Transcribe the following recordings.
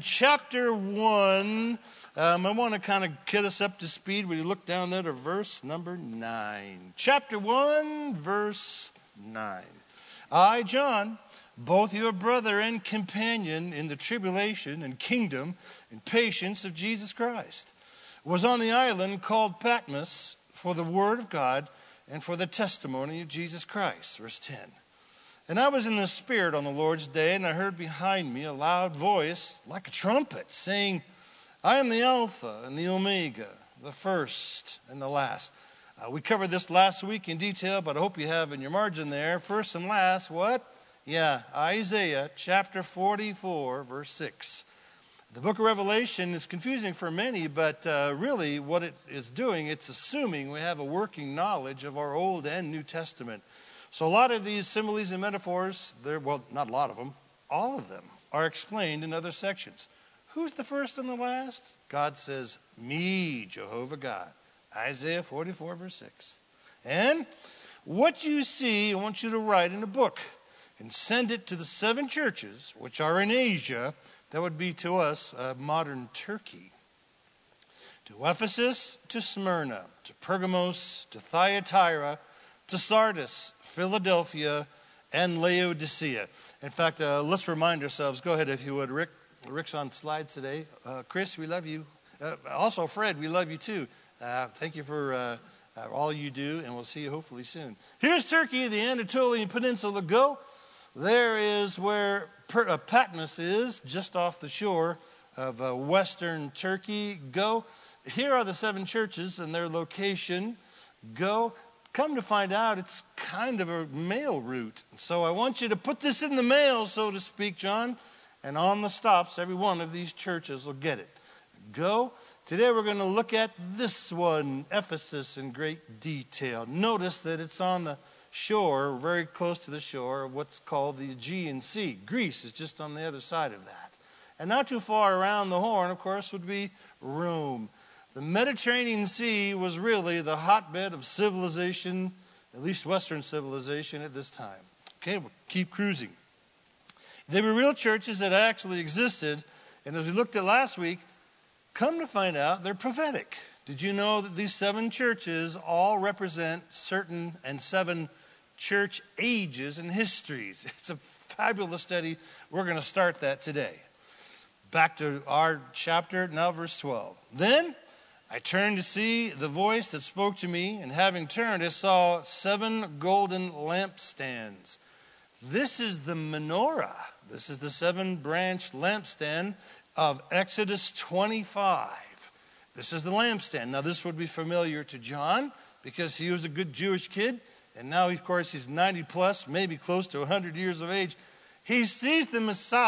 chapter 1. I want to kind of get us up to speed when you look down there to verse number 9. Chapter 1, verse 9. I, John, both your brother and companion in the tribulation and kingdom and patience of Jesus Christ, was on the island called Patmos for the word of God and for the testimony of Jesus Christ. Verse 10. And I was in the Spirit on the Lord's day, and I heard behind me a loud voice like a trumpet saying, I am the Alpha and the Omega, the first and the last. We covered this last week in detail, but I hope you have in your margin there, first and last, what? Yeah, Isaiah chapter 44, verse 6. The book of Revelation is confusing for many, but really what it is doing, it's assuming we have a working knowledge of our Old and New Testament. So a lot of these similes and metaphors, not a lot of them, all of them are explained in other sections. Who's the first and the last? God says, me, Jehovah God. Isaiah 44, verse 6. And what you see, I want you to write in a book and send it to the 7 churches, which are in Asia. That would be to us modern Turkey. To Ephesus, to Smyrna, to Pergamos, to Thyatira, to Sardis, Philadelphia, and Laodicea. In fact, let's remind ourselves. Go ahead if you would, Rick. Rick's on slides today. Chris, we love you. Also, Fred, we love you too. Thank you for all you do, and we'll see you hopefully soon. Here's Turkey, the Anatolian Peninsula. Go. There is where Patmos is, just off the shore of western Turkey. Go. Here are the 7 churches and their location. Go. Come to find out, it's kind of a mail route. So I want you to put this in the mail, so to speak, John. And on the stops, every one of these churches will get it. Go. Today we're going to look at this one, Ephesus, in great detail. Notice that it's on the shore, very close to the shore, of what's called the Aegean Sea. Greece is just on the other side of that. And not too far around the horn, of course, would be Rome. The Mediterranean Sea was really the hotbed of civilization, at least Western civilization at this time. Okay, we'll keep cruising. They were real churches that actually existed, and as we looked at last week, come to find out they're prophetic. Did you know that these 7 churches all represent certain and 7 church ages and histories? It's a fabulous study. We're going to start that today. Back to our chapter, now verse 12. Then I turned to see the voice that spoke to me, and having turned, I saw 7 golden lampstands. This is the menorah. This is the 7-branched lampstand of Exodus 25. This is the lampstand. Now, this would be familiar to John because he was a good Jewish kid, and now, of course, he's 90 plus, maybe close to 100 years of age. He sees the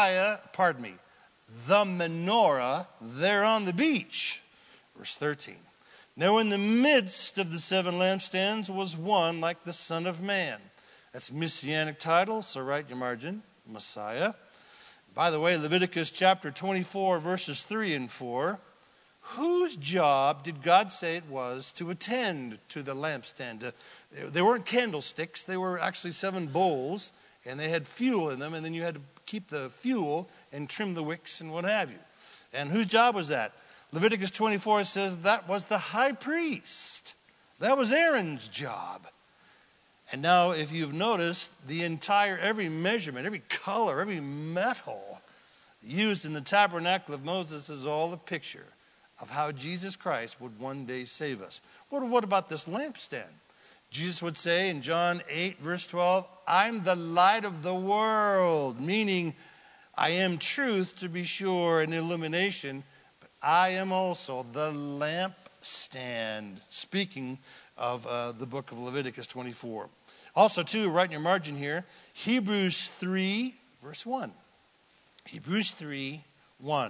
menorah there on the beach. Verse 13. Now in the midst of the 7 lampstands was one like the Son of Man. That's messianic title, so write your margin, Messiah. By the way, Leviticus chapter 24, verses 3 and 4. Whose job did God say it was to attend to the lampstand? They weren't candlesticks. They were actually 7 bowls, and they had fuel in them, and then you had to keep the fuel and trim the wicks and what have you. And whose job was that? Leviticus 24 says that was the high priest. That was Aaron's job. And now, if you've noticed, every measurement, every color, every metal used in the tabernacle of Moses is all a picture of how Jesus Christ would one day save us. What about this lampstand? Jesus would say in John 8, verse 12, I'm the light of the world, meaning I am truth, to be sure, and illumination, but I am also the lampstand, speaking of the book of Leviticus 24. Also, too, write in your margin here, Hebrews 3, verse 1. Hebrews 3, 1.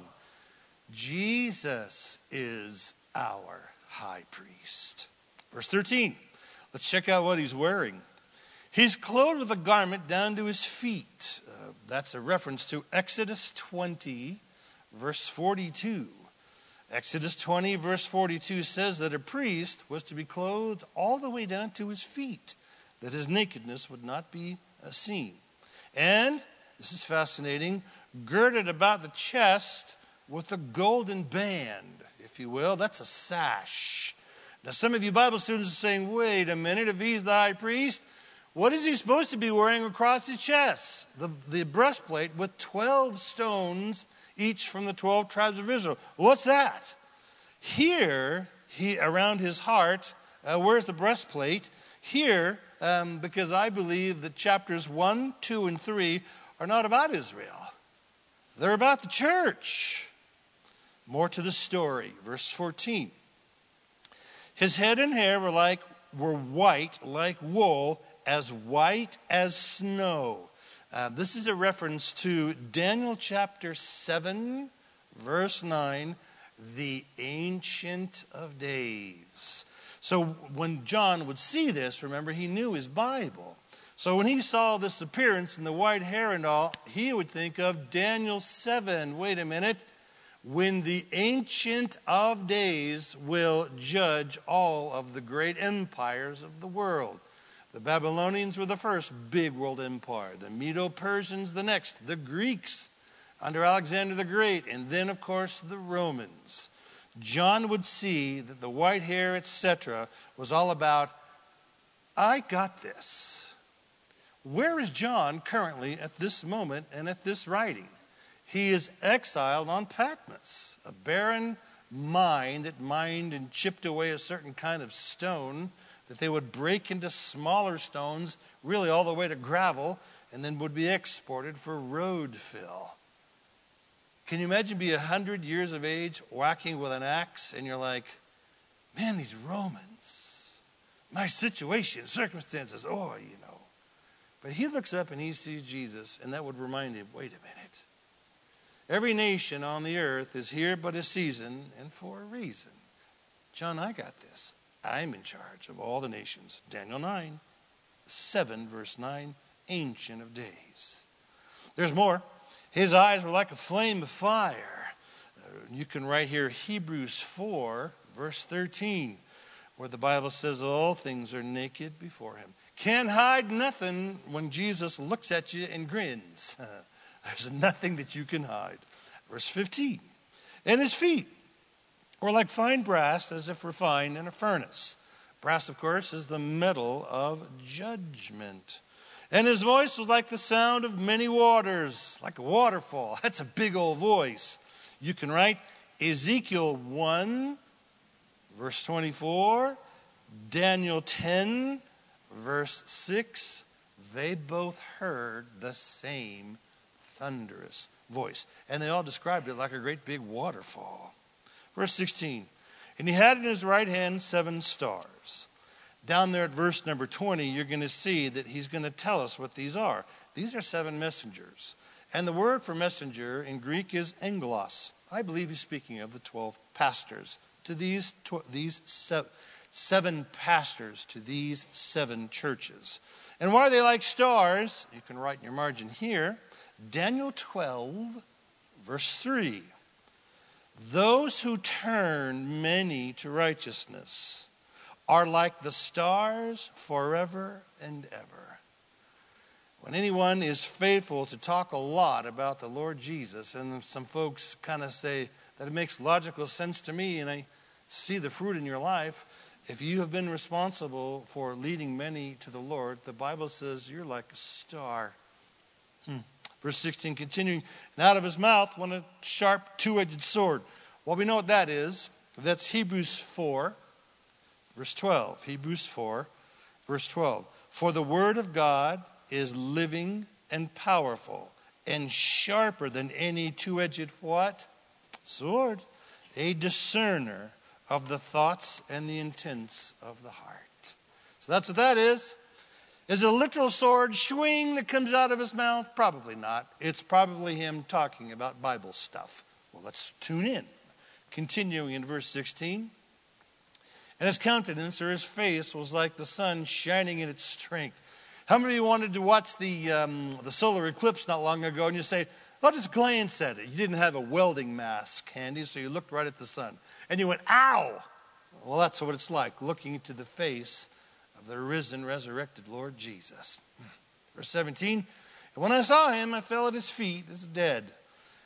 Jesus is our high priest. Verse 13. Let's check out what he's wearing. He's clothed with a garment down to his feet. That's a reference to Exodus 20, verse 42. Exodus 20, verse 42 says that a priest was to be clothed all the way down to his feet, that his nakedness would not be seen. And, this is fascinating, girded about the chest with a golden band, if you will. That's a sash. Now, some of you Bible students are saying, wait a minute, if he's the high priest, what is he supposed to be wearing across his chest? The breastplate with 12 stones, each from the 12 tribes of Israel. What's that? Here, around his heart, where's the breastplate? Here, because I believe that chapters 1, 2, and 3 are not about Israel. They're about the church. More to the story. Verse 14. His head and hair were white like wool, as white as snow. This is a reference to Daniel chapter 7, verse 9, the Ancient of Days. So when John would see this, remember, he knew his Bible. So when he saw this appearance and the white hair and all, he would think of Daniel 7. Wait a minute. When the Ancient of Days will judge all of the great empires of the world. The Babylonians were the first big world empire. The Medo-Persians the next. The Greeks under Alexander the Great. And then, of course, the Romans. John would see that the white hair, etc., was all about, I got this. Where is John currently at this moment and at this writing? He is exiled on Patmos, a barren mine that mined and chipped away a certain kind of stone that they would break into smaller stones, really all the way to gravel, and then would be exported for road fill. Can you imagine being 100 years of age, whacking with an axe, and you're like, man, these Romans, my situation, circumstances, But he looks up and he sees Jesus, and that would remind him, wait a minute. Every nation on the earth is here but a season and for a reason. John, I got this. I'm in charge of all the nations. Daniel 9, 7, verse 9, Ancient of Days. There's more. His eyes were like a flame of fire. You can write here Hebrews 4, verse 13, where the Bible says all things are naked before him. Can't hide nothing when Jesus looks at you and grins. There's nothing that you can hide. Verse 15. And his feet were like fine brass, as if refined in a furnace. Brass, of course, is the metal of judgment. And his voice was like the sound of many waters, like a waterfall. That's a big old voice. You can write Ezekiel 1, verse 24, Daniel 10, verse 6. They both heard the same thunderous voice. And they all described it like a great big waterfall. Verse 16. And he had in his right hand 7 stars. Down there at verse number 20, you're going to see that he's going to tell us what these are. These are 7 messengers. And the word for messenger in Greek is angelos. I believe he's speaking of the 12 pastors. To these 7 pastors to these 7 churches. And why are they like stars? You can write in your margin here. Daniel 12, verse 3. Those who turn many to righteousness are like the stars forever and ever. When anyone is faithful to talk a lot about the Lord Jesus, and some folks kind of say that it makes logical sense to me, and I see the fruit in your life, if you have been responsible for leading many to the Lord, the Bible says you're like a star. Verse 16, continuing, and out of his mouth went a sharp 2-edged sword. Well, we know what that is. That's Hebrews 4, verse 12. Hebrews 4, verse 12. For the word of God is living and powerful and sharper than any 2-edged what? Sword. A discerner of the thoughts and the intents of the heart. So that's what that is. Is it a literal sword swing that comes out of his mouth? Probably not. It's probably him talking about Bible stuff. Well, let's tune in. Continuing in verse 16. And his countenance or his face was like the sun shining in its strength. How many of you wanted to watch the solar eclipse not long ago and you say, oh, just glance at it. You didn't have a welding mask handy, so you looked right at the sun. And you went, ow! Well, that's what it's like, looking into the face of the risen, resurrected Lord Jesus. Verse 17, and when I saw him, I fell at his feet as dead.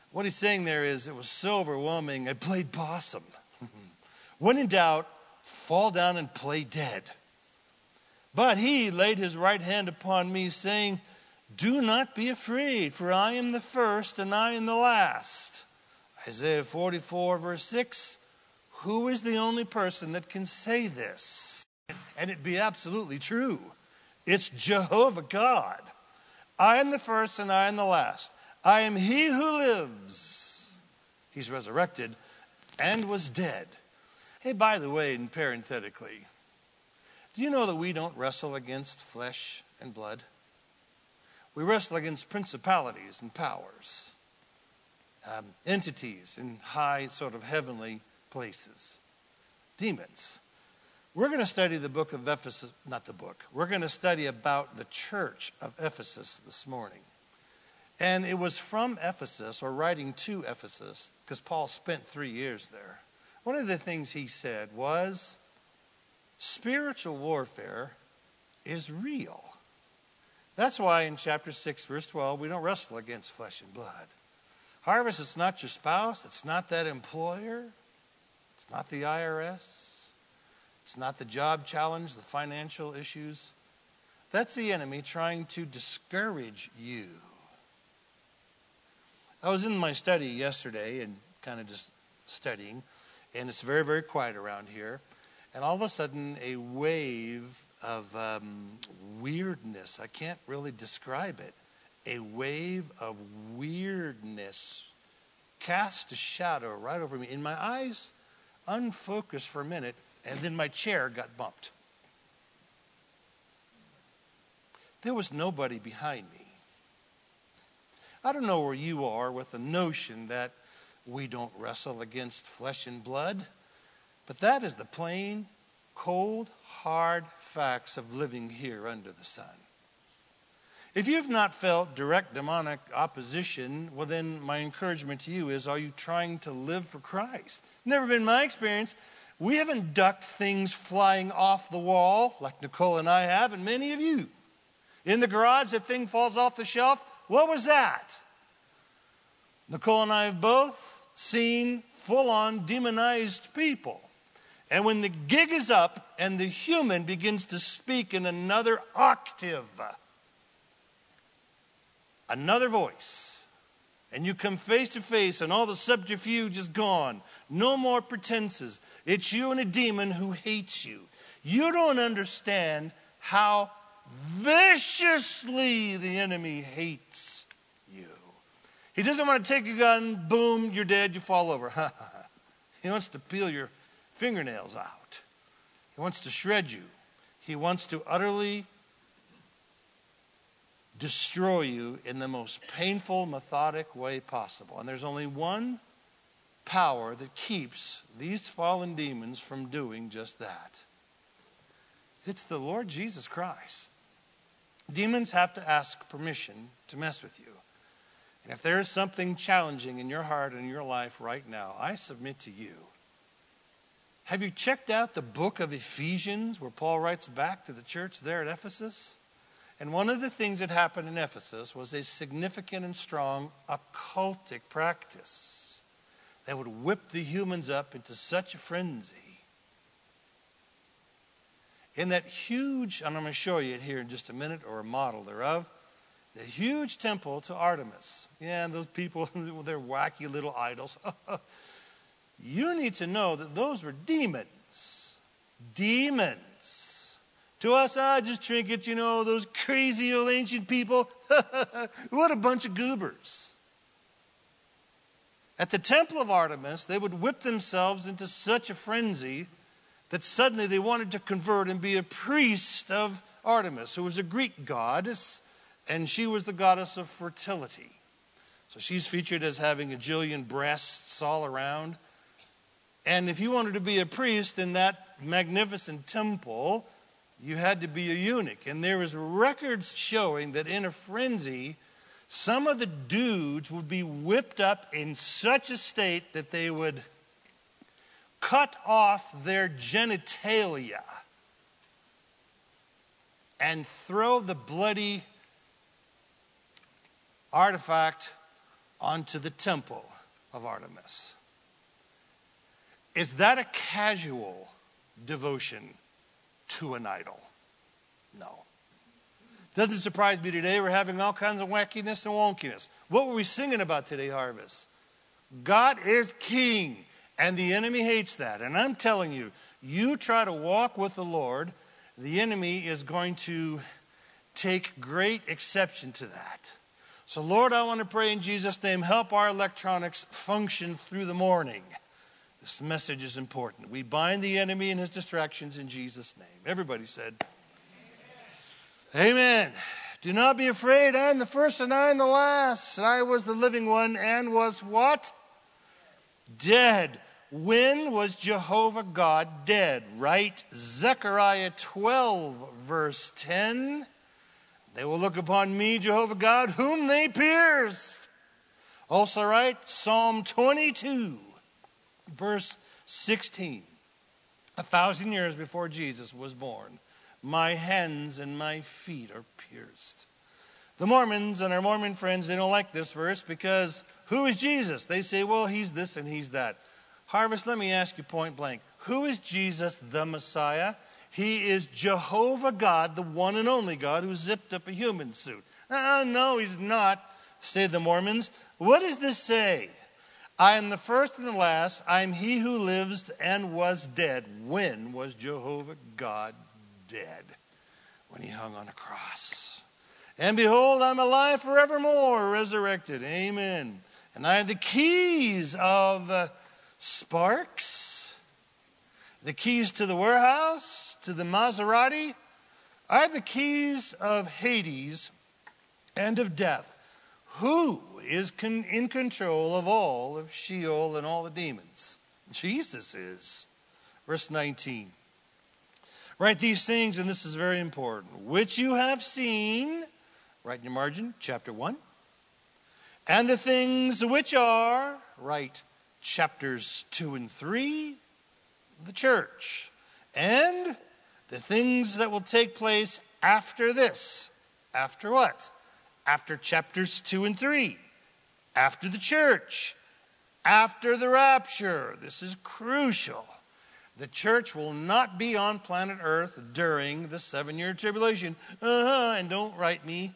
What he's saying there is, it was so overwhelming, I played possum. When in doubt, fall down and play dead. But he laid his right hand upon me, saying, do not be afraid, for I am the first and I am the last. Isaiah 44, verse 6, who is the only person that can say this? And it be absolutely true. It's Jehovah God. I am the first and I am the last. I am he who lives. He's resurrected and was dead. Hey, by the way, and parenthetically, do you know that we don't wrestle against flesh and blood? We wrestle against principalities and powers, entities in high sort of heavenly places, demons. We're going to study the book of Ephesus, not the book. We're going to study about the church of Ephesus this morning. And it was from Ephesus, or writing to Ephesus, because Paul spent 3 years there. One of the things he said was, spiritual warfare is real. That's why in chapter 6, verse 12, we don't wrestle against flesh and blood. Harvest, it's not your spouse. It's not that employer. It's not the IRS. It's not the job challenge, the financial issues. That's the enemy trying to discourage you. I was in my study yesterday and kind of just studying, and it's very, very quiet around here. And all of a sudden, a wave of weirdness, I can't really describe it, a wave of weirdness cast a shadow right over me. And my eyes unfocused for a minute, and then my chair got bumped. There was nobody behind me. I don't know where you are with the notion that we don't wrestle against flesh and blood, but that is the plain, cold, hard facts of living here under the sun. If you've not felt direct demonic opposition, well then my encouragement to you is, are you trying to live for Christ? Never been my experience. We haven't ducked things flying off the wall like Nicole and I have, and many of you. In the garage, that thing falls off the shelf. What was that? Nicole and I have both seen full-on demonized people. And when the gig is up and the human begins to speak in another octave, another voice, and you come face to face and all the subterfuge is gone, no more pretenses. It's you and a demon who hates you. You don't understand how viciously the enemy hates you. He doesn't want to take a gun, boom, you're dead, you fall over. He wants to peel your fingernails out. He wants to shred you. He wants to utterly destroy you in the most painful, methodic way possible. And there's only one power that keeps these fallen demons from doing just that. It's the Lord Jesus Christ. Demons have to ask permission to mess with you. And if there is something challenging in your heart and in your life right now, I submit to you. Have you checked out the book of Ephesians where Paul writes back to the church there at Ephesus? And one of the things that happened in Ephesus was a significant and strong occultic practice that would whip the humans up into such a frenzy. In that huge, and I'm going to show you it here in just a minute, or a model thereof, the huge temple to Artemis. Yeah, and those people with their wacky little idols. You need to know that those were demons. Demons. To us, just trinkets, those crazy old ancient people. What a bunch of goobers. At the temple of Artemis, they would whip themselves into such a frenzy that suddenly they wanted to convert and be a priest of Artemis, who was a Greek goddess, and she was the goddess of fertility. So she's featured as having a jillion breasts all around. And if you wanted to be a priest in that magnificent temple, you had to be a eunuch. And there was records showing that in a frenzy, some of the dudes would be whipped up in such a state that they would cut off their genitalia and throw the bloody artifact onto the temple of Artemis. Is that a casual devotion to an idol? No. Doesn't surprise me today. We're having all kinds of wackiness and wonkiness. What were we singing about today, Harvest? God is king, and the enemy hates that. And I'm telling you, you try to walk with the Lord, the enemy is going to take great exception to that. So, Lord, I want to pray in Jesus' name, help our electronics function through the morning. This message is important. We bind the enemy and his distractions in Jesus' name. Everybody said, Amen. Amen. Do not be afraid. I am the first and I am the last. And I was the living one and was what? Dead. When was Jehovah God dead? Right? Zechariah 12, verse 10. They will look upon me, Jehovah God, whom they pierced. Also right, Psalm 22, verse 16. 1,000 years before Jesus was born, my hands and my feet are pierced. The Mormons and our Mormon friends, they don't like this verse because who is Jesus? They say, well, he's this and he's that. Harvest, let me ask you point blank. Who is Jesus, the Messiah? He is Jehovah God, the one and only God who zipped up a human suit. No, he's not, say the Mormons. What does this say? I am the first and the last. I am he who lives and was dead. When was Jehovah God dead? When he hung on a cross. And behold, I'm alive forevermore, resurrected. Amen. And I have the keys of Sparks, the keys to the warehouse, to the Maserati. I have the keys of Hades and of death. Who is in control of all of Sheol and all the demons? Jesus is. Verse 19. Write these things, and this is very important, which you have seen, write in your margin, chapter 1. And the things which are, write chapters 2 and 3, the church. And the things that will take place after this. After what? After chapters 2 and 3. After the church. After the rapture. This is crucial. The church will not be on planet Earth during the 7-year tribulation. And don't write me.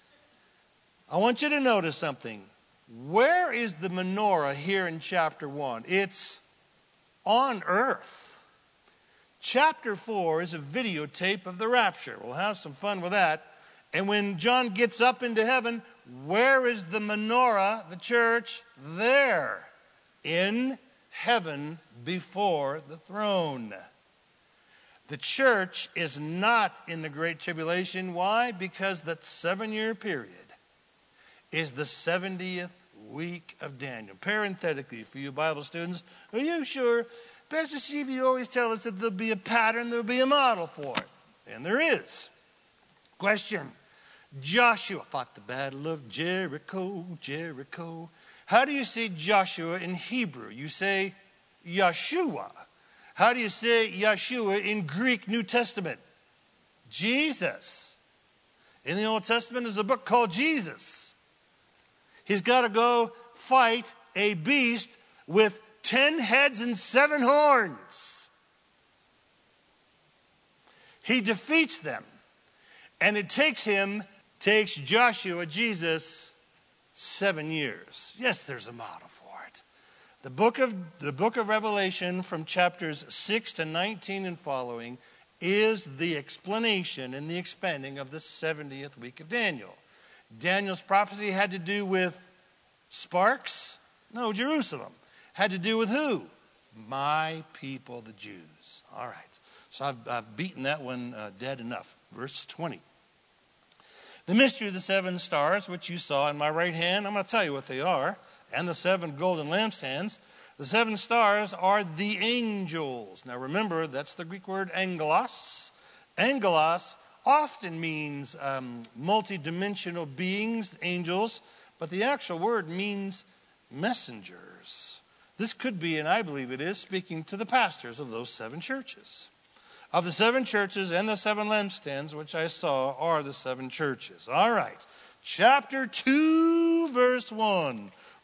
I want you to notice something. Where is the menorah here in chapter 1? It's on earth. Chapter 4 is a videotape of the rapture. We'll have some fun with that. And when John gets up into heaven, where is the menorah, the church? There. In heaven before the throne. The church is not in the Great Tribulation. Why? Because that 7-year period is the 70th week of Daniel. Parenthetically, for you Bible students, are you sure? Pastor Steve, you always tell us that there'll be a pattern, there'll be a model for it. And there is. Question. Joshua fought the battle of Jericho, Jericho. How do you say Joshua in Hebrew? You say Yeshua. How do you say Yeshua in Greek New Testament? Jesus. In the Old Testament is a book called Jesus. He's got to go fight a beast with 10 heads and 7 horns. He defeats them. And it takes Joshua, Jesus, 7 years. Yes, there's a model for it. The book of Revelation from chapters 6 to 19 and following is the explanation and the expanding of the 70th week of Daniel. Daniel's prophecy had to do with Sparks? No, Jerusalem. Had to do with who? My people, the Jews. All right. So I've beaten that one dead enough. Verse 20. The mystery of the 7 stars, which you saw in my right hand, I'm going to tell you what they are, and the 7 golden lampstands. The 7 stars are the angels. Now remember, that's the Greek word angelos. Angelos often means multidimensional beings, angels, but the actual word means messengers. This could be, and I believe it is, speaking to the pastors of those 7 churches. Of the 7 churches and the 7 lampstands, which I saw, are the 7 churches. All right. Chapter 2, verse 1.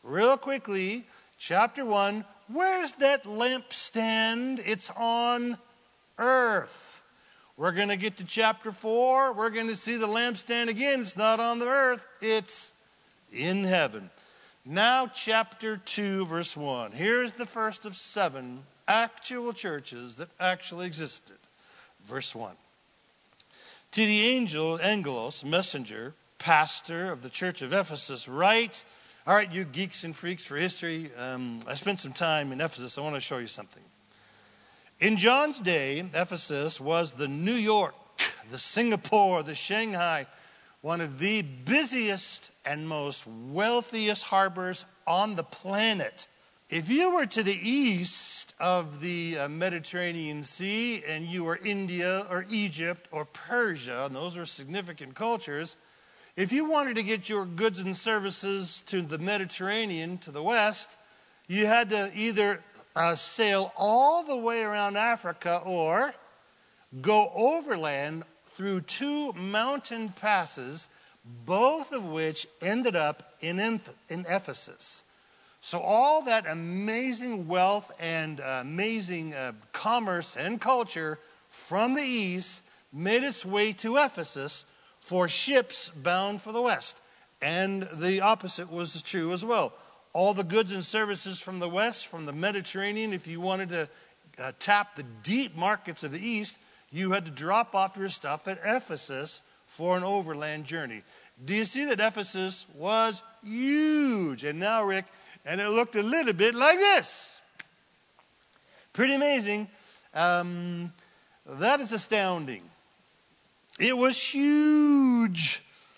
real quickly, chapter 1, where's that lampstand? It's on earth. We're going to get to chapter 4. We're going to see the lampstand again. It's not on the earth. It's in heaven. Now, chapter 2, verse 1. Here's the first of 7 actual churches that actually existed. Verse 1. To the angel, Angelos, messenger, pastor of the church of Ephesus, write. All right, you geeks and freaks for history, I spent some time in Ephesus. I want to show you something. In John's day, Ephesus was the New York, the Singapore, the Shanghai, one of the busiest and most wealthiest harbors on the planet. If you were to the east of the Mediterranean Sea and you were India or Egypt or Persia, and those were significant cultures, if you wanted to get your goods and services to the Mediterranean, to the west, you had to either sail all the way around Africa or go overland through 2 mountain passes, both of which ended up in Ephesus. So all that amazing wealth and amazing commerce and culture from the east made its way to Ephesus for ships bound for the west. And the opposite was true as well. All the goods and services from the west, from the Mediterranean, if you wanted to tap the deep markets of the east, you had to drop off your stuff at Ephesus for an overland journey. Do you see that Ephesus was huge? And now, Rick, and it looked a little bit like this. Pretty amazing. That is astounding. It was huge.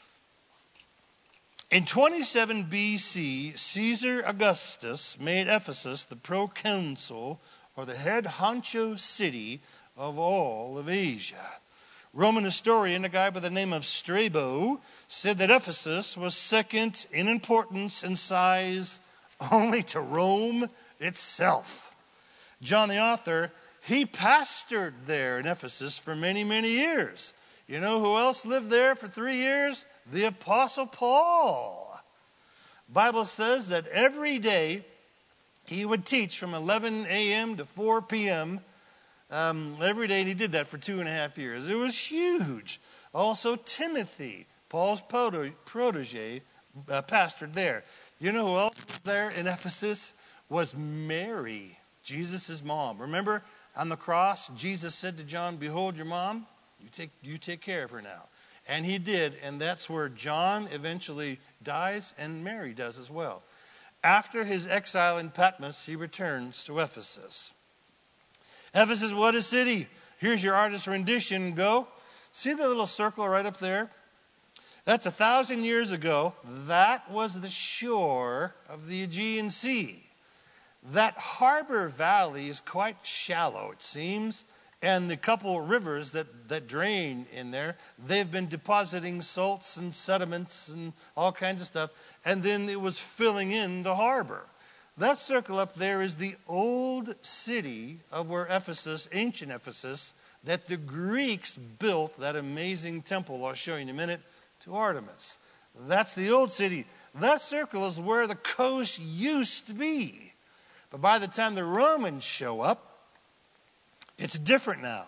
In 27 BC, Caesar Augustus made Ephesus the proconsul, or the head honcho city of all of Asia. Roman historian, a guy by the name of Strabo, said that Ephesus was second in importance and size only to Rome itself. John the author, he pastored there in Ephesus for many, many years. You know who else lived there for 3 years? The Apostle Paul. Bible says that every day he would teach from 11 a.m. to 4 p.m. Every day, and he did that for 2.5 years. It was huge. Also, Timothy, Paul's protege, pastored there. You know who else was there in Ephesus? Was Mary, Jesus' mom. Remember, on the cross, Jesus said to John, "Behold your mom. You take care of her now." And he did, and that's where John eventually dies, and Mary does as well. After his exile in Patmos, he returns to Ephesus. Ephesus, what a city. Here's your artist's rendition. Go. See the little circle right up there? That's 1,000 years ago. That was the shore of the Aegean Sea. That harbor valley is quite shallow, it seems. And the couple rivers that drain in there, they've been depositing salts and sediments and all kinds of stuff. And then it was filling in the harbor. That circle up there is the old city of where Ephesus, ancient Ephesus, that the Greeks built that amazing temple I'll show you in a minute to Artemis. That's the old city. That circle is where the coast used to be. But by the time the Romans show up, it's different now.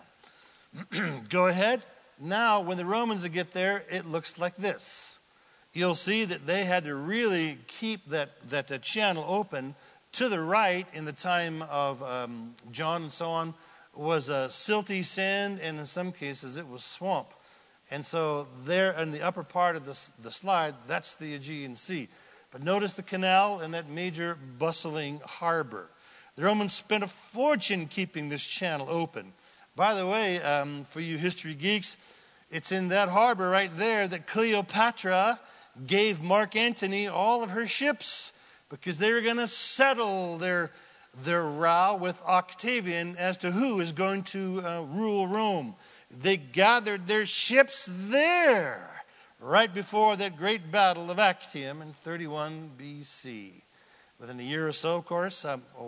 Go ahead. Now, when the Romans get there, it looks like this. You'll see that they had to really keep that channel open. To the right, in the time of John and so on, was silty sand, and in some cases it was swamp. And so there in the upper part of the slide, that's the Aegean Sea. But notice the canal and that major bustling harbor. The Romans spent a fortune keeping this channel open. By the way, for you history geeks, it's in that harbor right there that Cleopatra gave Mark Antony all of her ships because they were going to settle their row with Octavian as to who is going to rule Rome. They gathered their ships there right before that great battle of Actium in 31 BC. Within a year or so, of course,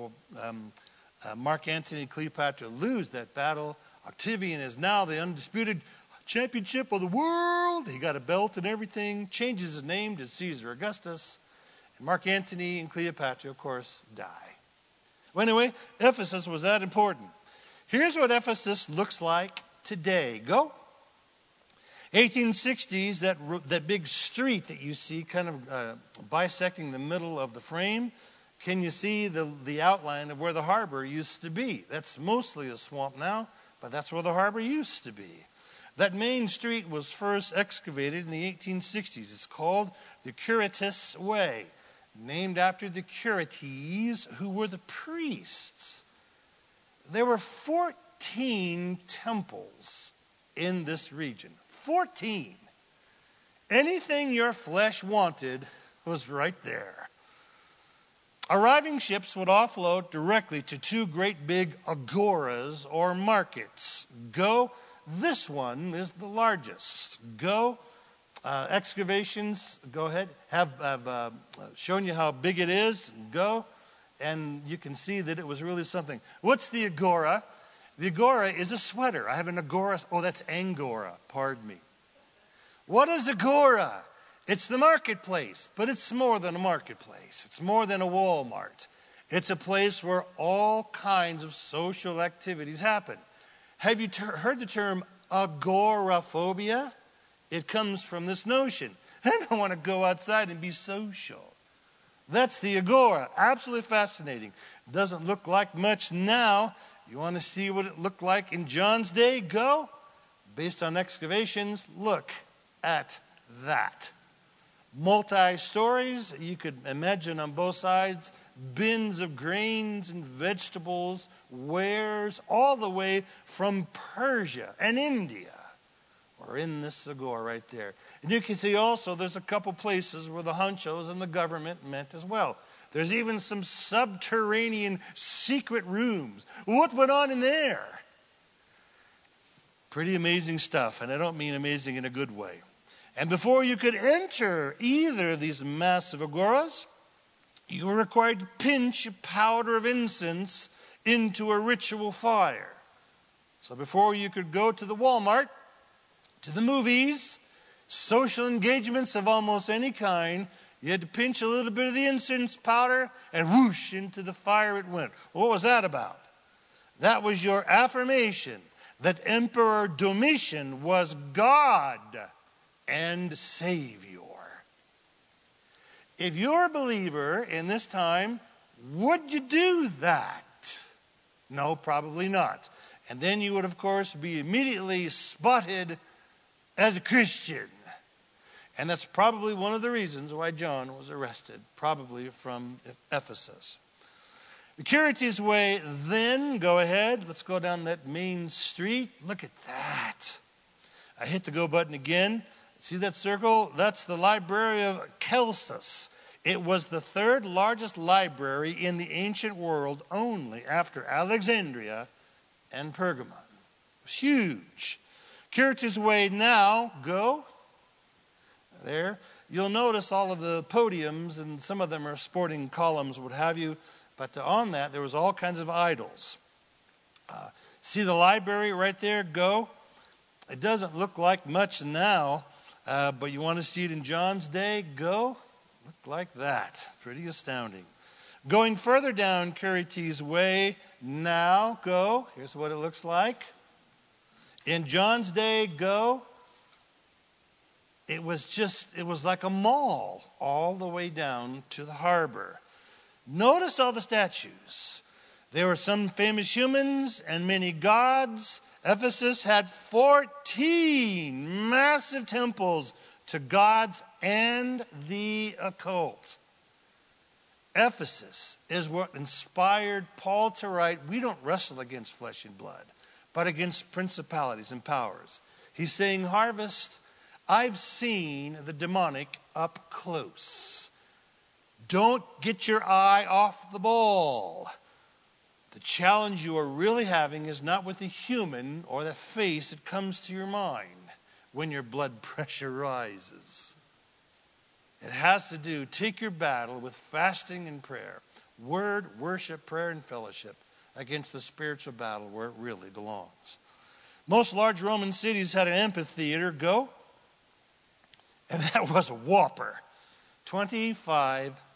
Mark Antony and Cleopatra lose that battle. Octavian is now the undisputed championship of the world. He got a belt and everything, changes his name to Caesar Augustus. Mark Antony and Cleopatra, of course, die. Well, anyway, Ephesus was that important. Here's what Ephesus looks like today. Go. 1860s, that big street that you see kind of bisecting the middle of the frame. Can you see the outline of where the harbor used to be? That's mostly a swamp now, but that's where the harbor used to be. That main street was first excavated in the 1860s. It's called the Curites Way, named after the Curites, who were the priests. There were 14 temples in this region. 14. Anything your flesh wanted was right there. Arriving ships would offload directly to two great big agoras or markets. Go. This one is the largest. Go. Excavations, go ahead, have shown you how big it is. Go. And you can see that it was really something. What's the agora? The agora is a sweater. I have an agora. Oh, that's Angora. Pardon me. What is agora? It's the marketplace, but it's more than a marketplace. It's more than a Walmart. It's a place where all kinds of social activities happen. Have you heard the term agoraphobia? It comes from this notion. I don't want to go outside and be social. That's the agora. Absolutely fascinating. Doesn't look like much now. You want to see what it looked like in John's day? Go. Based on excavations, look at that. Multi-stories, you could imagine on both sides, bins of grains and vegetables, wares, all the way from Persia and India. We're in this agora right there. And you can see also there's a couple places where the honchos and the government met as well. There's even some subterranean secret rooms. What went on in there? Pretty amazing stuff, and I don't mean amazing in a good way. And before you could enter either of these massive agoras, you were required to pinch a powder of incense into a ritual fire. So before you could go to the Walmart, to the movies, social engagements of almost any kind, you had to pinch a little bit of the incense powder and whoosh, into the fire it went. What was that about? That was your affirmation that Emperor Domitian was God and Savior. If you're a believer in this time, would you do that? No, probably not. And then you would, of course, be immediately spotted as a Christian. And that's probably one of the reasons why John was arrested, probably from Ephesus. The Curites Way, then, go ahead. Let's go down that main street. Look at that. I hit the go button again. See that circle? That's the Library of Celsus. It was the third largest library in the ancient world, only after Alexandria and Pergamon. It was huge. Curites Way now, go. There. You'll notice all of the podiums, and some of them are sporting columns, what have you. But on that, there was all kinds of idols. See the library right there? Go. It doesn't look like much now, but you want to see it in John's day? Go. Look like that. Pretty astounding. Going further down Curites Way now, go. Here's what it looks like. In John's day, go. It was like a mall all the way down to the harbor. Notice all the statues. There were some famous humans and many gods. Ephesus had 14 massive temples to gods and the occult. Ephesus is what inspired Paul to write, we don't wrestle against flesh and blood, but against principalities and powers. He's saying, Harvest, I've seen the demonic up close. Don't get your eye off the ball. The challenge you are really having is not with the human or the face that comes to your mind when your blood pressure rises. It has to do, take your battle with fasting and prayer, word, worship, prayer, and fellowship against the spiritual battle where it really belongs. Most large Roman cities had an amphitheater, go. And that was a whopper. 25,000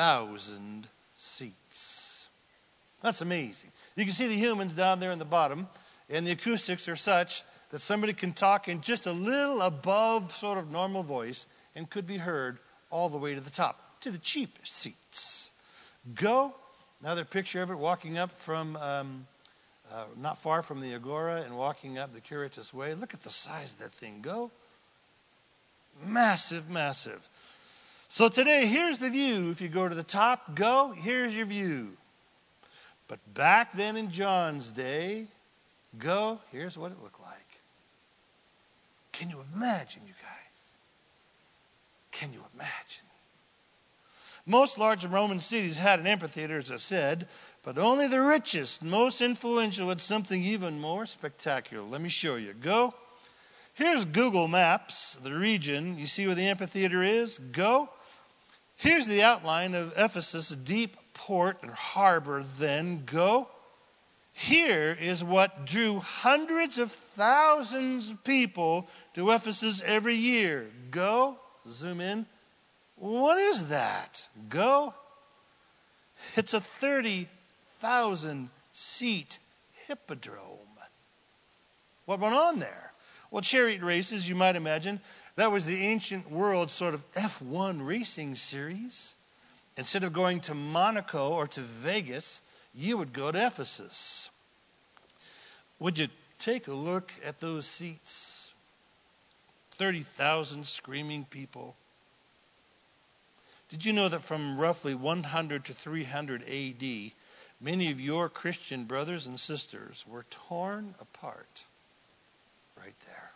30,000 seats. That's amazing. You can see the humans down there in the bottom, and the acoustics are such that somebody can talk in just a little above sort of normal voice and could be heard all the way to the top, to the cheapest seats. Go. Another picture of it walking up from not far from the Agora and walking up the Curitas Way. Look at the size of that thing. Go. Massive, massive. So today, here's the view. If you go to the top, go, here's your view. But back then in John's day, go, here's what it looked like. Can you imagine, you guys? Can you imagine? Most large Roman cities had an amphitheater, as I said, but only the richest, most influential had something even more spectacular. Let me show you. Go. Here's Google Maps, the region. You see where the amphitheater is? Go. Here's the outline of Ephesus' deep port and harbor then. Go. Here is what drew hundreds of thousands of people to Ephesus every year. Go. Zoom in. What is that? Go. It's a 30,000 seat hippodrome. What went on there? Well, chariot races, you might imagine. That was the ancient world sort of F1 racing series. Instead of going to Monaco or to Vegas, you would go to Ephesus. Would you take a look at those seats? 30,000 screaming people. Did you know that from roughly 100 to 300 AD, many of your Christian brothers and sisters were torn apart right there?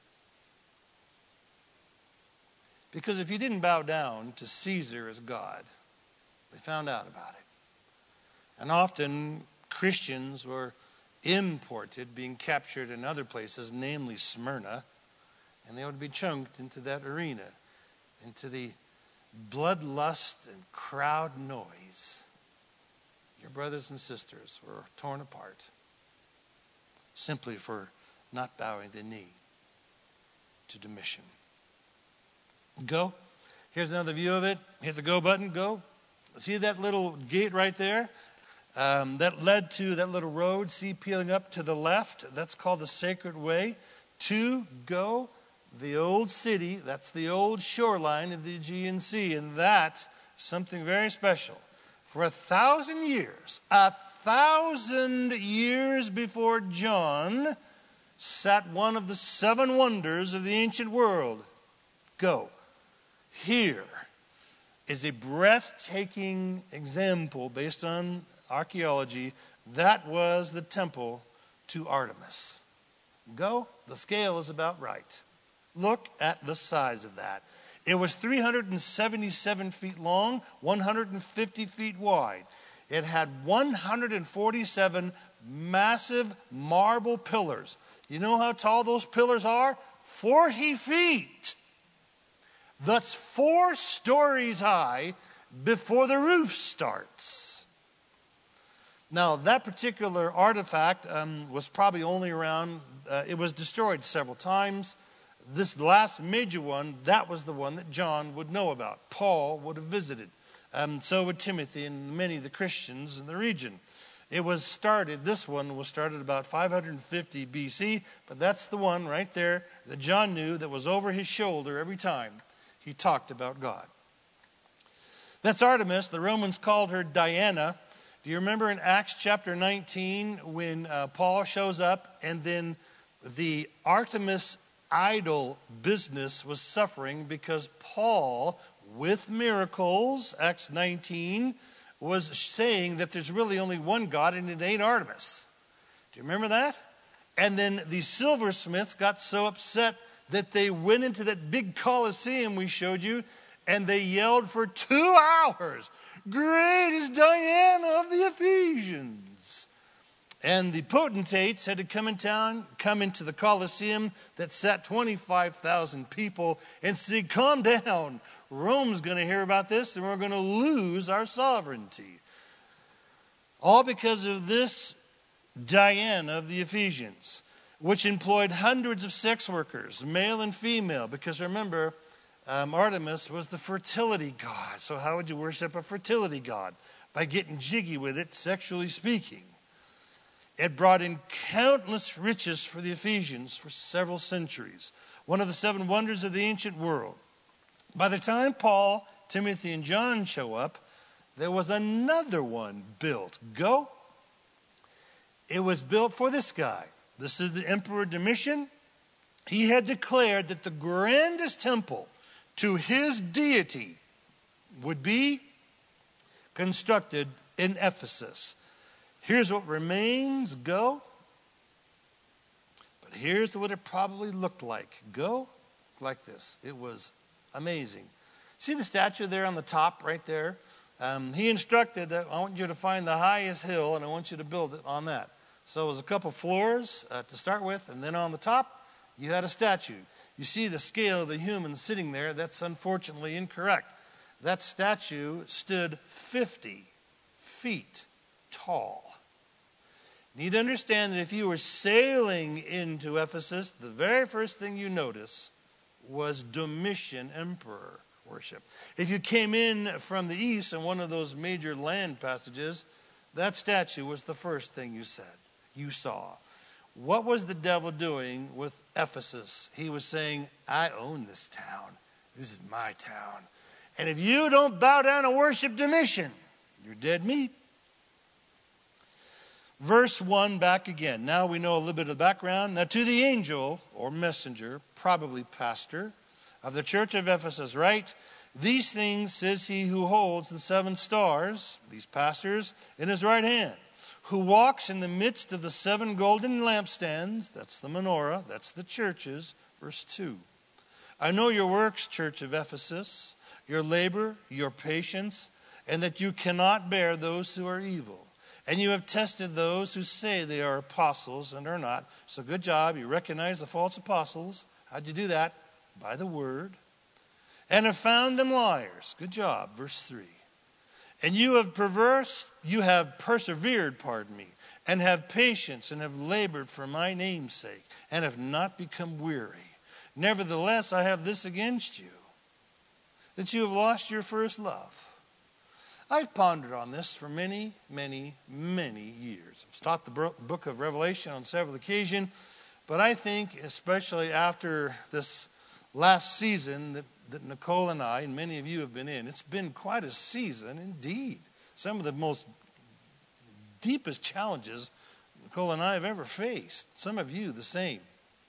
Because if you didn't bow down to Caesar as God, they found out about it. And often Christians were imported, being captured in other places, namely Smyrna, and they would be chunked into that arena, into the bloodlust and crowd noise. Your brothers and sisters were torn apart simply for not bowing the knee to Domitian. Go. Here's another view of it. Hit the go button. Go. See that little gate right there? That led to that little road, see, peeling up to the left. That's called the Sacred Way. To go. The old city, that's the old shoreline of the Aegean Sea. And that's something very special. For 1,000 years, 1,000 years before John, sat one of the 7 wonders of the ancient world. Go. Here is a breathtaking example based on archaeology. That was the temple to Artemis. Go. The scale is about right. Look at the size of that. It was 377 feet long, 150 feet wide. It had 147 massive marble pillars. You know how tall those pillars are? 40 feet. That's 4 stories high before the roof starts. Now, that particular artifact was probably only around, it was destroyed several times. This last major one, that was the one that John would know about. Paul would have visited. So would Timothy and many of the Christians in the region. This one was started about 550 BC, but that's the one right there that John knew that was over his shoulder every time he talked about God. That's Artemis. The Romans called her Diana. Do you remember in Acts chapter 19 when Paul shows up and then the Artemis idol business was suffering because Paul, with miracles, Acts 19, was saying that there's really only one God and it ain't Artemis. Do you remember that? And then the silversmiths got so upset that they went into that big Colosseum we showed you and they yelled for 2 hours, "Great is Diana of the Ephesians." And the potentates had to come into the Colosseum that sat 25,000 people and say, "Calm down. Rome's going to hear about this and we're going to lose our sovereignty." All because of this Diana of the Ephesians, which employed hundreds of sex workers, male and female. Because remember, Artemis was the fertility god. So how would you worship a fertility god? By getting jiggy with it, sexually speaking. It brought in countless riches for the Ephesians for several centuries. One of the 7 wonders of the ancient world. By the time Paul, Timothy, and John show up, there was another one built. Go. It was built for this guy. This is the Emperor Domitian. He had declared that the grandest temple to his deity would be constructed in Ephesus. Here's what remains. Go. But here's what it probably looked like. Go like this. It was amazing. See the statue there on the top right there? He instructed that I want you to find the highest hill and I want you to build it on that. So it was a couple floors to start with, and then on the top you had a statue. You see the scale of the human sitting there. That's unfortunately incorrect. That statue stood 50 feet tall. You need to understand that if you were sailing into Ephesus, the very first thing you notice was Domitian emperor worship. If you came in from the east on one of those major land passages, that statue was the first thing you saw. What was the devil doing with Ephesus? He was saying, I own this town. This is my town. And if you don't bow down and worship Domitian, you're dead meat. Verse 1 back again. Now we know a little bit of the background. Now to the angel or messenger, probably pastor, of the church of Ephesus, write, these things says he who holds the 7 stars, these pastors, in his right hand, who walks in the midst of the 7 golden lampstands, that's the menorah, that's the churches, verse 2. I know your works, church of Ephesus, your labor, your patience, and that you cannot bear those who are evil. And you have tested those who say they are apostles and are not. So good job. You recognize the false apostles. How'd you do that? By the word. And have found them liars. Good job. Verse 3. And you have persevered, and have patience and have labored for my name's sake and have not become weary. Nevertheless, I have this against you, that you have lost your first love. I've pondered on this for many, many, many years. I've taught the book of Revelation on several occasions, but I think especially after this last season that Nicole and I and many of you have been in, it's been quite a season indeed. Some of the most deepest challenges Nicole and I have ever faced. Some of you the same.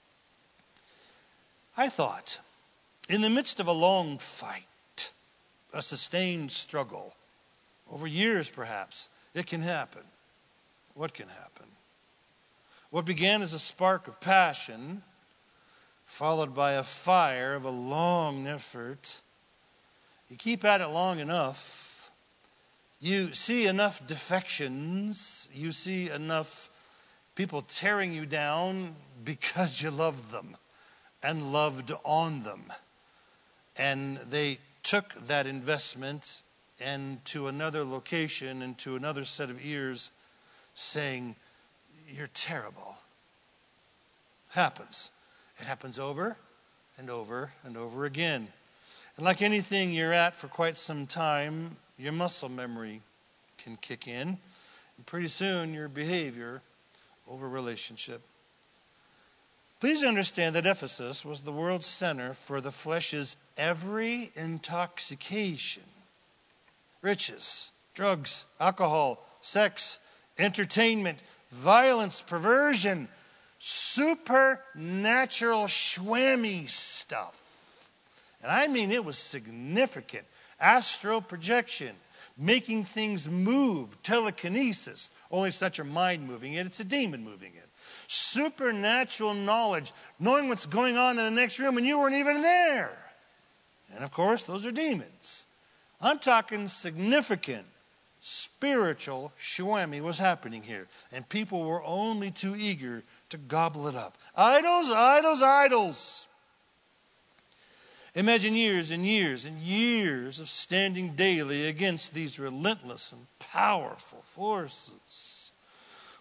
I thought, in the midst of a long fight, a sustained struggle, over years perhaps, it can happen. What can happen? What began as a spark of passion, followed by a fire of a long effort, you keep at it long enough, you see enough defections, you see enough people tearing you down because you loved them and loved on them. And they took that investment and to another location and to another set of ears saying, you're terrible. Happens. It happens over and over and over again. And like anything you're at for quite some time, your muscle memory can kick in. And pretty soon your behavior over relationship. Please understand that Ephesus was the world center for the flesh's every intoxication. Riches, drugs, alcohol, sex, entertainment, violence, perversion, supernatural schwammy stuff. And I mean it was significant. Astral projection, making things move, telekinesis. Only it's not your mind moving it, it's a demon moving it. Supernatural knowledge, knowing what's going on in the next room and you weren't even there. And of course, those are demons. I'm talking significant spiritual shwammy was happening here. And people were only too eager to gobble it up. Idols, idols, idols. Imagine years and years and years of standing daily against these relentless and powerful forces.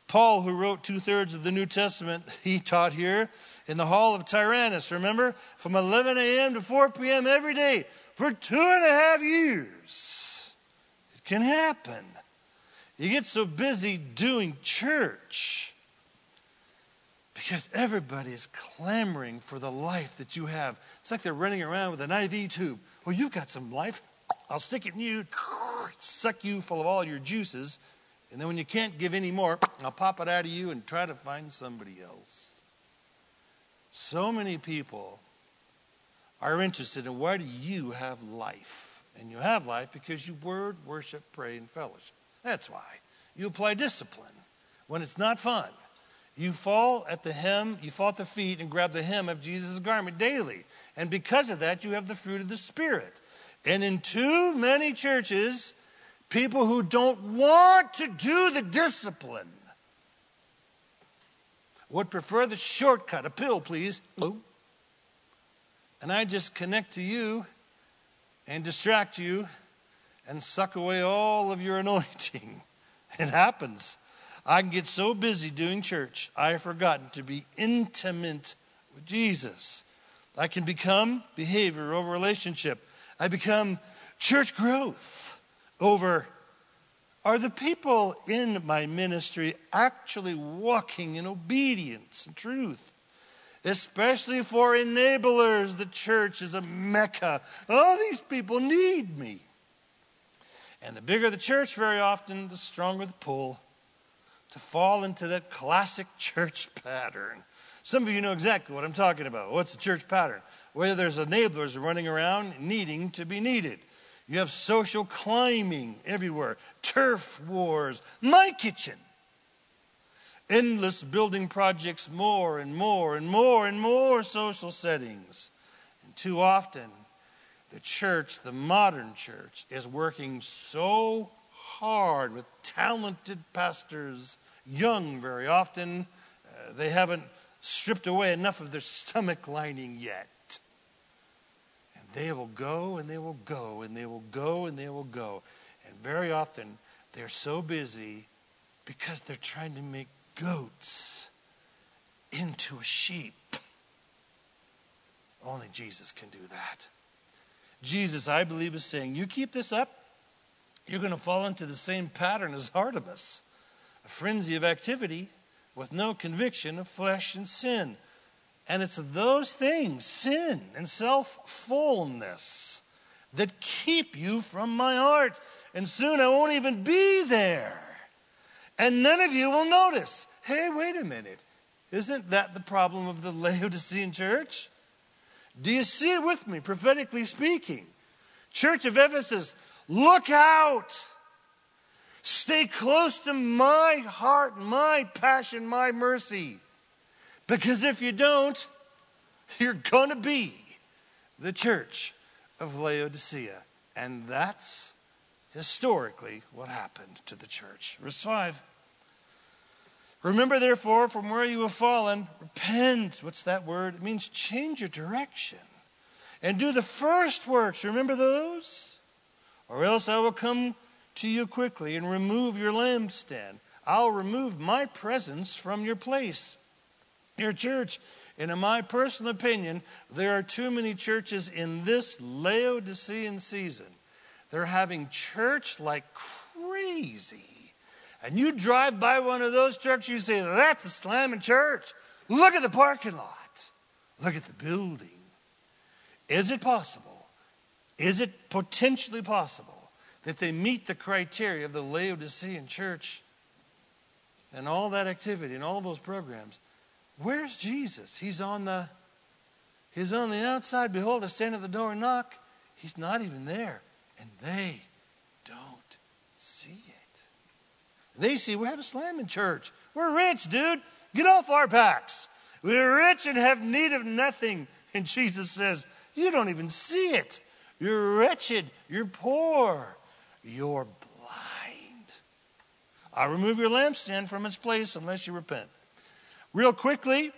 Paul, who wrote 2/3 of the New Testament, he taught here in the hall of Tyrannus, remember? From 11 a.m. to 4 p.m. every day for 2.5 years. It can happen. You get so busy doing church because everybody is clamoring for the life that you have. It's like they're running around with an IV tube. Well, you've got some life. I'll stick it in you, suck you full of all your juices, and then when you can't give any more, I'll pop it out of you and try to find somebody else. So many people are interested in why do you have life? And you have life because you word, worship, pray, and fellowship. That's why. You apply discipline when it's not fun. You fall at the hem, you fall at the feet and grab the hem of Jesus' garment daily. And because of that, you have the fruit of the Spirit. And in too many churches, people who don't want to do the discipline would prefer the shortcut. A pill, please. And I just connect to you and distract you and suck away all of your anointing. It happens. I can get so busy doing church, I have forgotten to be intimate with Jesus. I can become behavior over relationship. I become church growth over, are the people in my ministry actually walking in obedience and truth? Especially for enablers, the church is a mecca. Oh, these people need me. And the bigger the church, very often, the stronger the pull to fall into that classic church pattern. Some of you know exactly what I'm talking about. What's the church pattern? Where there's enablers running around needing to be needed. You have social climbing everywhere. Turf wars. My kitchen. Endless building projects, more and more and more and more social settings. And too often, the church, the modern church, is working so hard with talented pastors, young very often. They haven't stripped away enough of their stomach lining yet. And they will go and they will go and they will go and they will go. And very often they're so busy because they're trying to make goats into a sheep. Only Jesus can do that. Jesus, I believe, is saying, you keep this up, you're going to fall into the same pattern as Artemis. A frenzy of activity with no conviction of flesh and sin. And it's those things, sin and self-fullness, that keep you from my heart. And soon I won't even be there. And none of you will notice. Hey, wait a minute. Isn't that the problem of the Laodicean church? Do you see it with me, prophetically speaking? Church of Ephesus, look out. Stay close to my heart, my passion, my mercy. Because if you don't, you're going to be the church of Laodicea. And that's historically what happened to the church. Verse 5. Remember, therefore, from where you have fallen, repent. What's that word? It means change your direction. And do the first works. Remember those? Or else I will come to you quickly and remove your lampstand. I'll remove my presence from your place, your church. And in my personal opinion, there are too many churches in this Laodicean season. They're having church like crazy. And you drive by one of those churches, you say, that's a slamming church. Look at the parking lot. Look at the building. Is it possible? Is it potentially possible that they meet the criteria of the Laodicean church and all that activity and all those programs? Where's Jesus? He's on the outside. Behold, I stand at the door and knock. He's not even there. And they don't see it. They see we have a slamming church. We're rich, dude. Get off our backs. We're rich and have need of nothing. And Jesus says, you don't even see it. You're wretched. You're poor. You're blind. I'll remove your lampstand from its place unless you repent. Real quickly,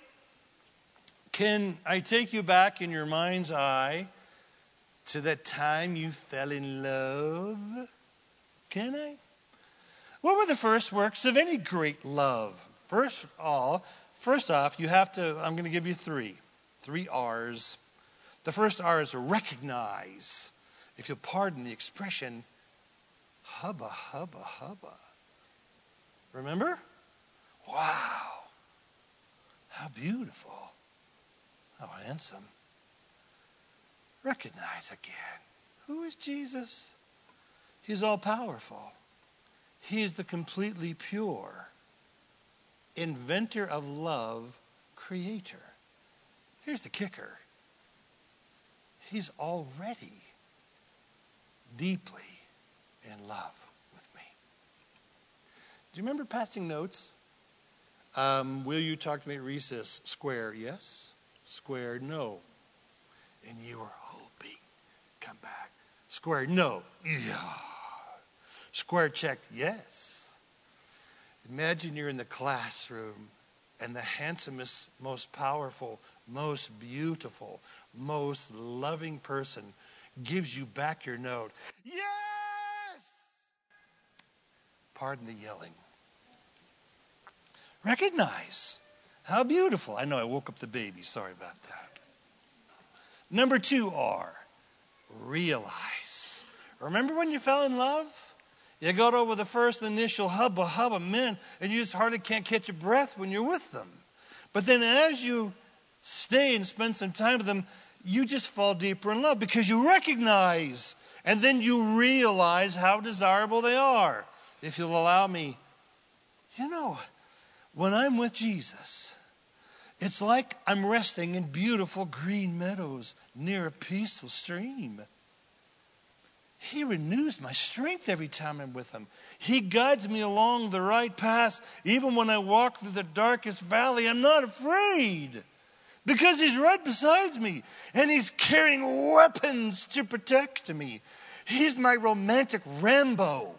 can I take you back in your mind's eye to that time you fell in love? Can I? What were the first works of any great love? First off, you have to, I'm going to give you three R's. The first R is recognize. If you'll pardon the expression, hubba, hubba, hubba. Remember? Wow. How beautiful. How handsome. Recognize again. Who is Jesus? He's all powerful. He is the completely pure, inventor of love, creator. Here's the kicker. He's already deeply in love with me. Do you remember passing notes? Will you talk to me at recess? Square, yes. Square, no. And you were hoping, come back. Square, no. Yeah. Square checked, yes. Imagine you're in the classroom and the handsomest, most powerful, most beautiful, most loving person gives you back your note. Yes! Pardon the yelling. Recognize. How beautiful. I know I woke up the baby. Sorry about that. Number 2R, realize. Remember when you fell in love? You got over the first initial hubba hubba men, and you just hardly can't catch your breath when you're with them. But then as you stay and spend some time with them, you just fall deeper in love because you recognize, and then you realize how desirable they are. If you'll allow me, when I'm with Jesus, it's like I'm resting in beautiful green meadows near a peaceful stream. He renews my strength every time I'm with him. He guides me along the right path. Even when I walk through the darkest valley, I'm not afraid because he's right beside me and he's carrying weapons to protect me. He's my romantic Rambo.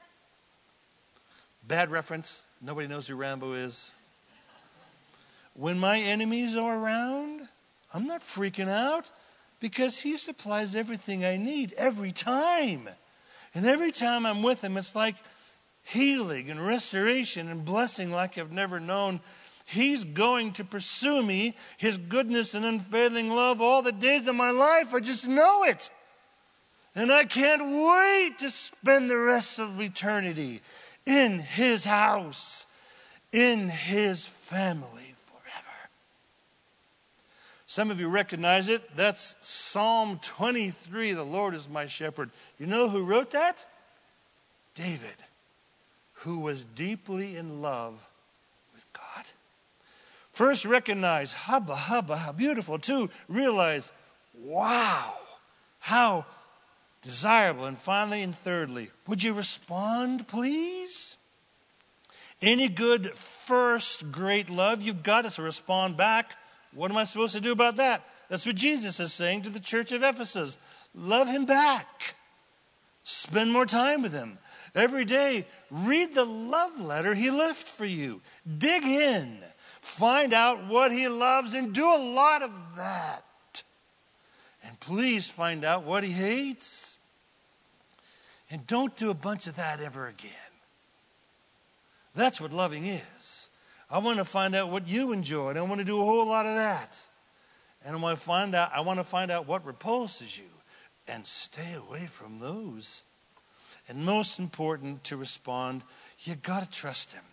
Bad reference. Nobody knows who Rambo is. When my enemies are around, I'm not freaking out because he supplies everything I need every time. And every time I'm with him, it's like healing and restoration and blessing like I've never known. He's going to pursue me, his goodness and unfailing love all the days of my life. I just know it. And I can't wait to spend the rest of eternity in his house, in his family forever. Some of you recognize it. That's Psalm 23, the Lord is my shepherd. You know who wrote that? David, who was deeply in love with God. First, recognize, hubba, hubba, how beautiful. 2, realize, wow, how desirable. And finally, and thirdly, would you respond, please? Any good first great love, you've got to respond back. What am I supposed to do about that? That's what Jesus is saying to the church of Ephesus. Love him back. Spend more time with him. Every day, read the love letter he left for you. Dig in. Find out what he loves and do a lot of that. And please find out what he hates. And don't do a bunch of that ever again. That's what loving is. I want to find out what you enjoy. And I want to do a whole lot of that. And I want to find out what repulses you. And stay away from those. And most important to respond, you got to trust him.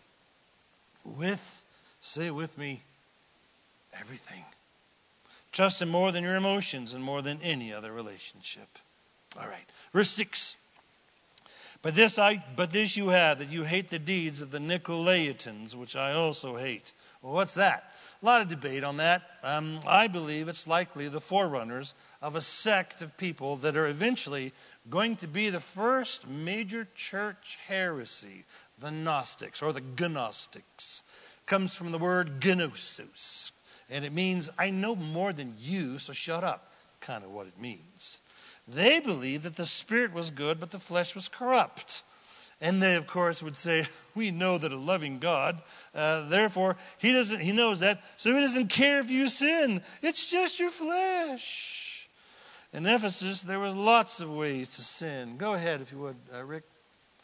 Say with me, everything. Trust him more than your emotions and more than any other relationship. All right. Verse 6. But this you have, that you hate the deeds of the Nicolaitans, which I also hate. Well, what's that? A lot of debate on that. I believe it's likely the forerunners of a sect of people that are eventually going to be the first major church heresy, the Gnostics or the Gnostics. Comes from the word gnosis. And it means, I know more than you, so shut up. Kind of what it means. They believe that the spirit was good, but the flesh was corrupt. And they, of course, would say, we know that a loving God, therefore, he knows that, so he doesn't care if you sin. It's just your flesh. In Ephesus, there was lots of ways to sin. Go ahead, if you would, Rick.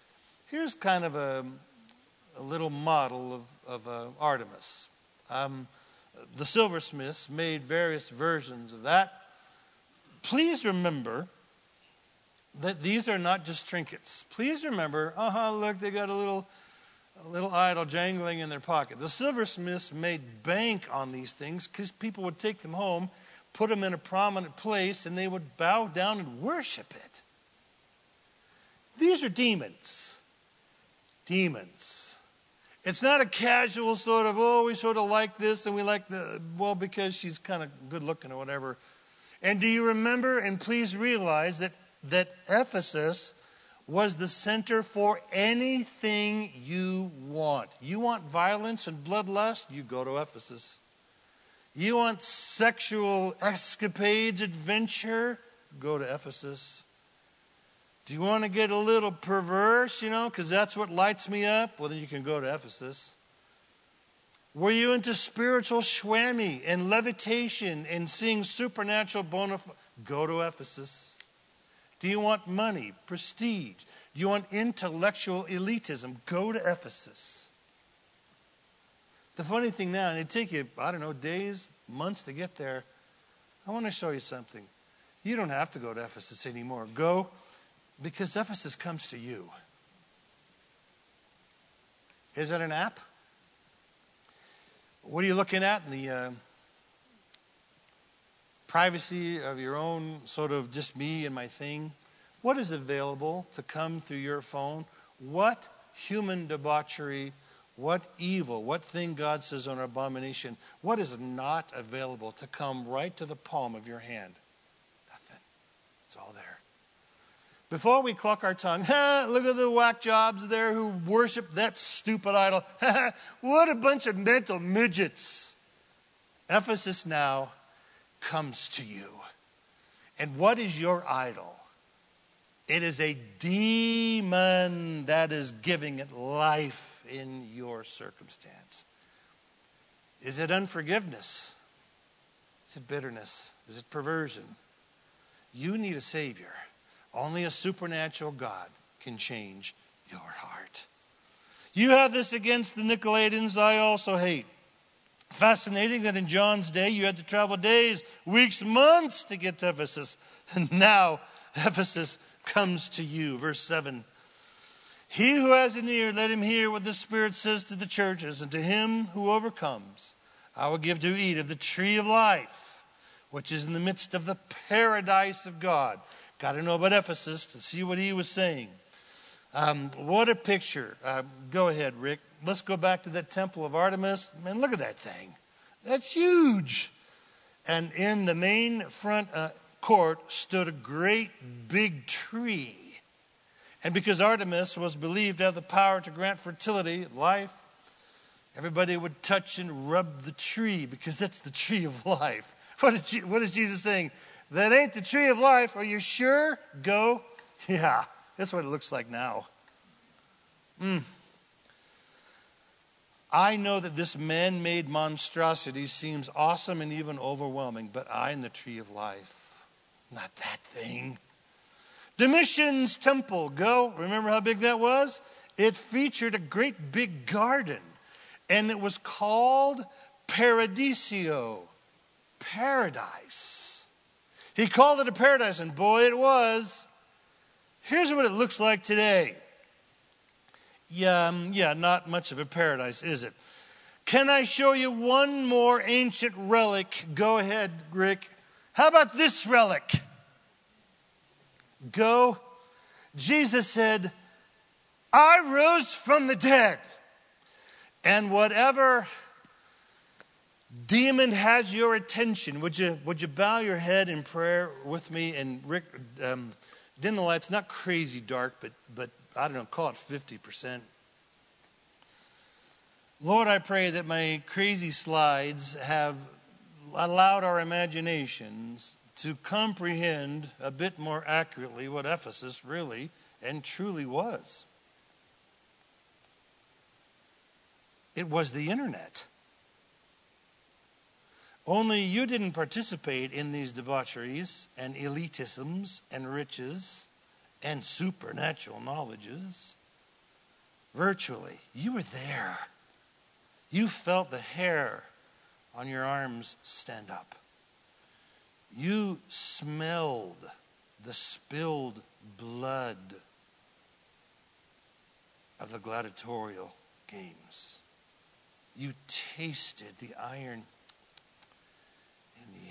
Here's kind of a little model of Artemis. The silversmiths made various versions of that. Please remember that these are not just trinkets. Please remember, look, they got a little idol jangling in their pocket. The silversmiths made bank on these things because people would take them home, put them in a prominent place, and they would bow down and worship it. These are demons. Demons. It's not a casual sort of, we sort of like this and we like because she's kind of good looking or whatever. And do you remember, and please realize that Ephesus was the center for anything you want. You want violence and bloodlust? You go to Ephesus. You want sexual escapades, adventure? Go to Ephesus. Do you want to get a little perverse, because that's what lights me up? Well, then you can go to Ephesus. Were you into spiritual swammy and levitation and seeing supernatural bona fide? Go to Ephesus. Do you want money, prestige? Do you want intellectual elitism? Go to Ephesus. The funny thing now, and it'd take you, days, months to get there. I want to show you something. You don't have to go to Ephesus anymore. Go. Because Ephesus comes to you. Is it an app? What are you looking at in the privacy of your own sort of just me and my thing? What is available to come through your phone? What human debauchery, what evil, what thing God says on abomination, what is not available to come right to the palm of your hand? Nothing. It's all there. Before we cluck our tongue, look at the whack jobs there who worship that stupid idol. What a bunch of mental midgets. Ephesus now comes to you. And what is your idol? It is a demon that is giving it life in your circumstance. Is it unforgiveness? Is it bitterness? Is it perversion? You need a Savior. Only a supernatural God can change your heart. You have this against the Nicolaitans, I also hate. Fascinating that in John's day you had to travel days, weeks, months to get to Ephesus. And now Ephesus comes to you. Verse 7. He who has an ear, let him hear what the Spirit says to the churches. And to him who overcomes, I will give to eat of the tree of life, which is in the midst of the paradise of God. Got to know about Ephesus to see what he was saying. What a picture. Go ahead, Rick. Let's go back to that temple of Artemis. Man, look at that thing. That's huge. And in the main front court stood a great big tree. And because Artemis was believed to have the power to grant fertility, life, everybody would touch and rub the tree because that's the tree of life. What is Jesus saying? That ain't the tree of life. Are you sure? Go. Yeah, that's what it looks like now. I know that this man-made monstrosity seems awesome and even overwhelming, but I am the tree of life. Not that thing. Domitian's temple. Go. Remember how big that was? It featured a great big garden, and it was called Paradisio. Paradise. He called it a paradise, and boy, it was. Here's what it looks like today. Yeah, not much of a paradise, is it? Can I show you one more ancient relic? Go ahead, Rick. How about this relic? Go. Jesus said, I rose from the dead. And whatever demon has your attention, would you bow your head in prayer with me? And Rick, dim the lights, not crazy dark, but I don't know, call it 50%. Lord, I pray that my crazy slides have allowed our imaginations to comprehend a bit more accurately what Ephesus really and truly was. It was the internet. Only you didn't participate in these debaucheries and elitisms and riches and supernatural knowledges. virtually. You were there. You felt the hair on your arms stand up. You smelled the spilled blood of the gladiatorial games. You tasted the iron in the air.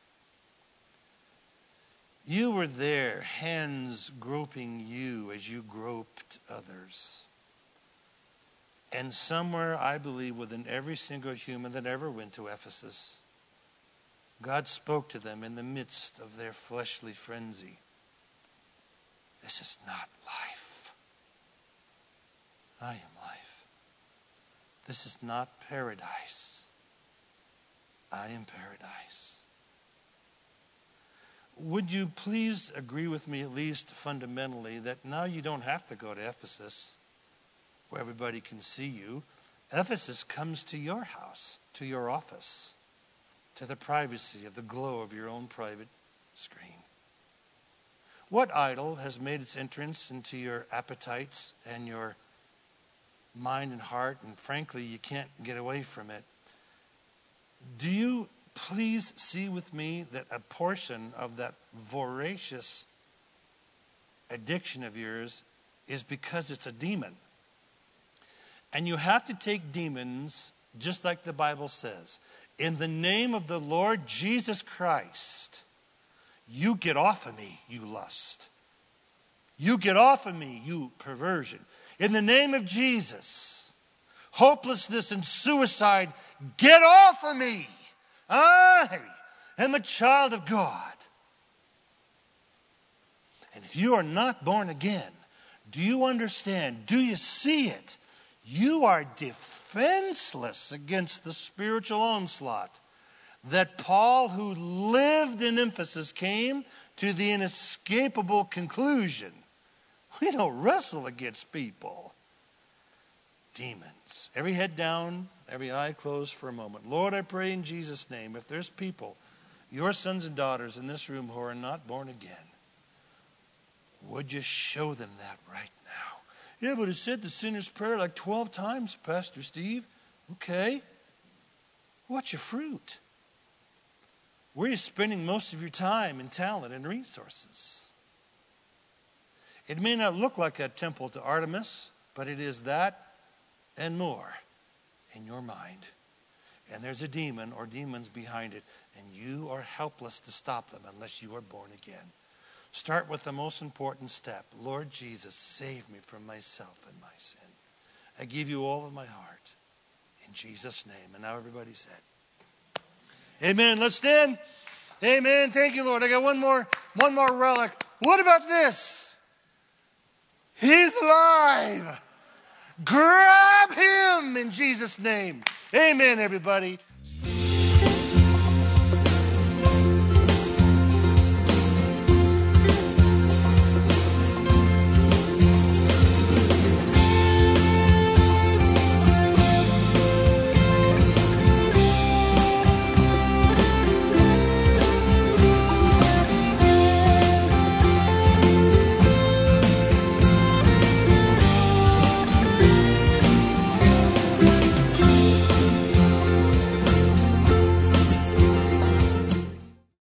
You were there, hands groping you as you groped others. And somewhere, I believe, within every single human that ever went to Ephesus, God spoke to them in the midst of their fleshly frenzy. This is not life. I am life. This is not paradise. I am paradise. Would you please agree with me, at least fundamentally, that now you don't have to go to Ephesus where everybody can see you. Ephesus comes to your house, to your office, to the privacy of the glow of your own private screen. What idol has made its entrance into your appetites and your mind and heart, and frankly, you can't get away from it? Do you please see with me that a portion of that voracious addiction of yours is because it's a demon? And you have to take demons, just like the Bible says, in the name of the Lord Jesus Christ. You get off of me, you lust. You get off of me, you perversion. In the name of Jesus, hopelessness and suicide, get off of me. I am a child of God. And if you are not born again, do you understand? Do you see it? You are defenseless against the spiritual onslaught that Paul, who lived in Ephesus, came to the inescapable conclusion. We don't wrestle against people. Demons. Every head down, every eye closed for a moment. Lord, I pray in Jesus' name, if there's people, your sons and daughters in this room who are not born again, would you show them that right now? Yeah, but it said the sinner's prayer like 12 times, Pastor Steve. Okay. What's your fruit? Where are you spending most of your time and talent and resources? It may not look like a temple to Artemis, but it is that and more in your mind. And there's a demon or demons behind it, and you are helpless to stop them unless you are born again. Start with the most important step. Lord Jesus, save me from myself and my sin. I give you all of my heart. In Jesus' name. And now everybody said, amen. Let's stand. Amen. Thank you, Lord. I got one more relic. What about this? He's alive. Grab him in Jesus' name. Amen, everybody.